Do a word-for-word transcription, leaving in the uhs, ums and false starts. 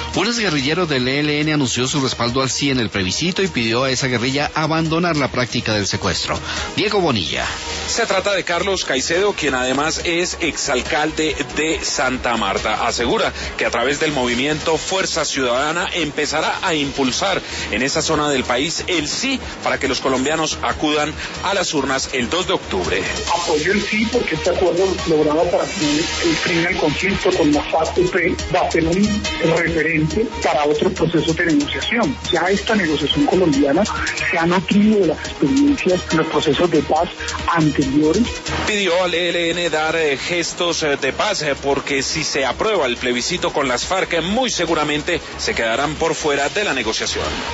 Un exguerrillero del E L N anunció su respaldo al sí en el plebiscito y pidió a esa guerrilla abandonar la práctica del secuestro. Diego Bonilla. Se trata de Carlos Caicedo, quien además es exalcalde de Santa Marta. Asegura que a través del movimiento Fuerza Ciudadana empezará a impulsar en esa zona del país el sí para que los colombianos acudan a las urnas el dos de octubre. Apoyo el sí porque este acuerdo logrado para el fin del conflicto con la FARC-U P va a ser un referente para otros procesos de negociación. Ya esta negociación colombiana se ha nutrido de las experiencias en los procesos de paz anteriores. Pidió al E L N dar eh, gestos eh, de paz eh, porque si se aprueba el plebiscito con las FARC, eh, muy seguramente se quedarán por fuera de la negociación.